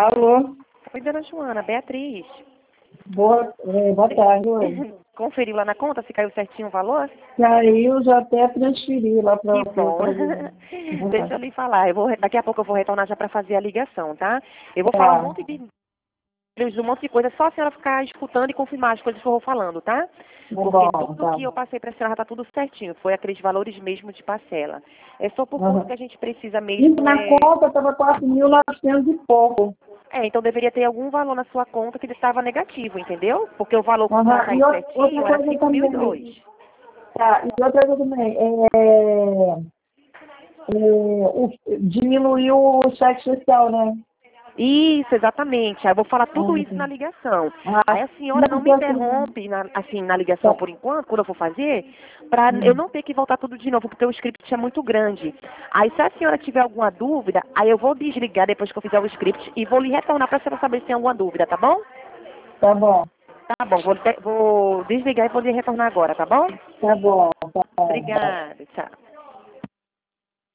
Alô? Oi, dona Joana, Beatriz. Boa tarde, oi. Conferiu lá na conta se caiu certinho o valor? Caiu, já até transferi lá para Que bom. Deixa eu lhe falar, daqui a pouco eu vou retornar já para fazer a ligação, tá? Eu vou falar um monte de coisa, só a senhora ficar escutando e confirmar as coisas que eu vou falando, tá? Porque tudo que eu passei para a senhora tá tudo certinho, foi aqueles valores mesmo de parcela. É só por conta que a gente precisa mesmo... Na conta estava 4.900 e pouco. Então deveria ter algum valor na sua conta que ele estava negativo, entendeu? Porque o valor que está E aí certinho era 5.002. Tá, e outra coisa também, diminuiu o cheque social, né? Isso, exatamente. Aí eu vou falar tudo isso na ligação. Aí a senhora não me interrompe na ligação por enquanto, quando eu for fazer, para eu não ter que voltar tudo de novo, porque o script é muito grande. Aí se a senhora tiver alguma dúvida, aí eu vou desligar depois que eu fizer o script e vou lhe retornar para a senhora saber se tem alguma dúvida, tá bom? Tá bom. Tá bom, vou desligar e vou lhe retornar agora, tá bom? Tá bom. Obrigada, tchau.